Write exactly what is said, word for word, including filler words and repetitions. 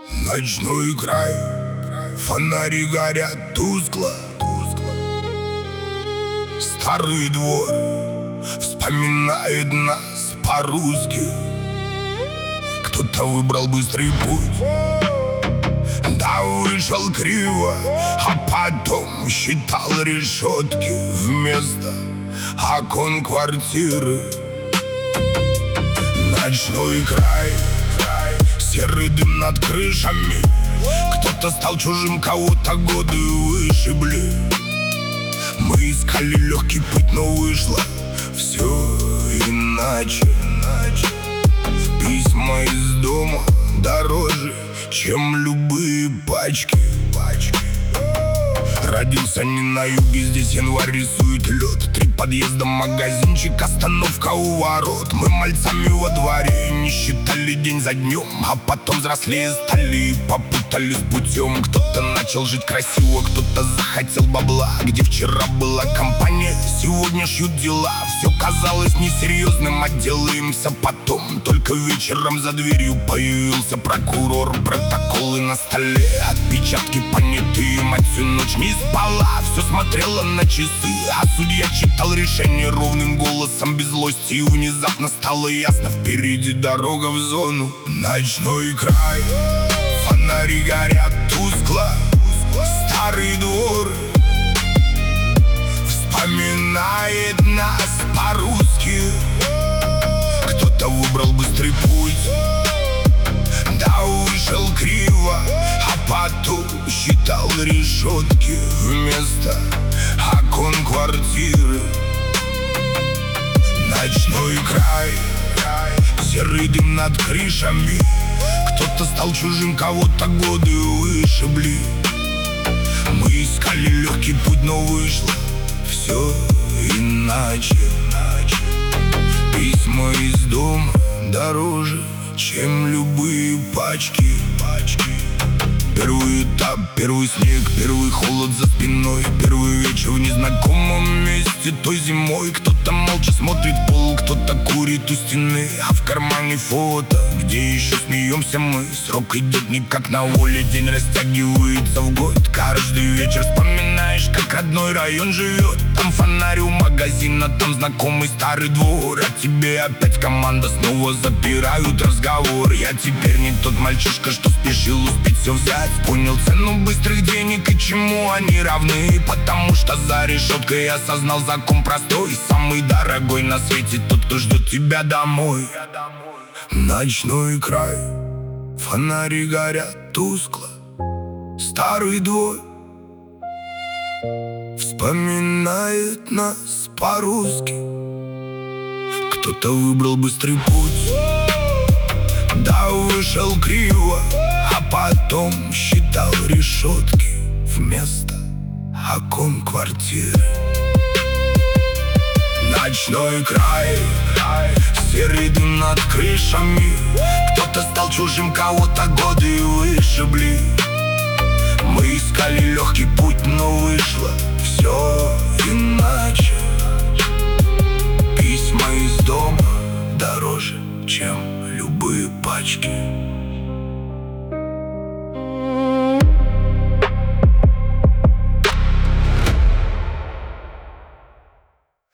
Ночной край, фонари горят тускло. Старый двор вспоминает нас по-русски. Кто-то выбрал быстрый путь, да вышел криво, а потом считал решетки вместо окон квартиры. Ночной край, серый дым над крышами. Кто-то стал чужим, кого-то годы вышибли. Мы искали легкий путь, но вышло все иначе. Письма из дома дороже, чем любые пачки. Родился не на юге, здесь январь рисует лед. Три подъезда, магазинчик, остановка у ворот. Мы мальцами во дворе не считали день за днем, а потом взрослее стали и попутали с путем. Кто-то начал жить красиво, кто-то захотел бабла. Где вчера была компания, сегодня шьют дела. Все казалось несерьезным, а делаемся потом. Только вечером за дверью появился прокурор. Протоколы на столе, отпечатки понятые. Мать всю ночь не спала, все смотрела на часы, а судья читал решение ровным голосом, без злости. И внезапно стало ясно: впереди дорога в зону. Ночной край, фонари горят тускло. Старый двор вспоминает нас по-русски. Кто-то выбрал быстрый путь, да вышел криво, а потом считал решетки вместо окон квартиры. Ночной край, серый дым над крышами. Кто-то стал чужим, кого-то годы вышибли. Мы искали легкий путь, но вышло все иначе. Письма из дома дороже, чем любые пачки. Первый этап, первый снег, первый холод за спиной. Первый вечер в незнакомом месте той зимой. Кто-то молча смотрит в пол, кто-то курит у стены, а в кармане фото, где еще смеемся мы. Срок идет не как на воле, день растягивается в год. Каждый вечер вспоминаешь, как родной район живет. Там фонарь у магазина, там знакомый старый двор. А тебе опять команда снова запирают разговор. Я теперь не тот мальчишка, что спешил успеть все взять. Понял цену быстрых денег и чему они равны. Потому что за решеткой я осознал закон простой: самый дорогой на свете тот, кто ждет тебя домой. Ночной край, фонари горят тускло. Старый двор вспоминает нас по-русски. Кто-то выбрал быстрый путь, да вышел криво, а потом считал решетки вместо окон квартиры. Ночной край, серый дым над крышами. Кто-то стал чужим, кого-то годы вышибли. Мы искали легкий путь, но вышло все